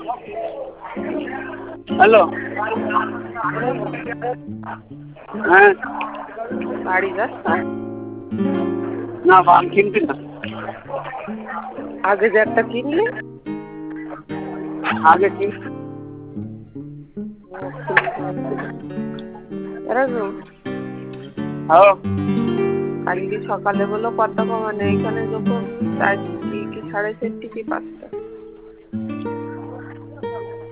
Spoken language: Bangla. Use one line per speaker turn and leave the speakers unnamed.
হ্যালো, হ্যাঁ
বাড়ি যাচ্ছ?
না, বান কিনবি না।
আগে যে একটা কিনলি?
আগে কিন।
কালকে সকালে বলো কত কমানে, এইখানে যখন 4 কি 4:30 কি 5টা।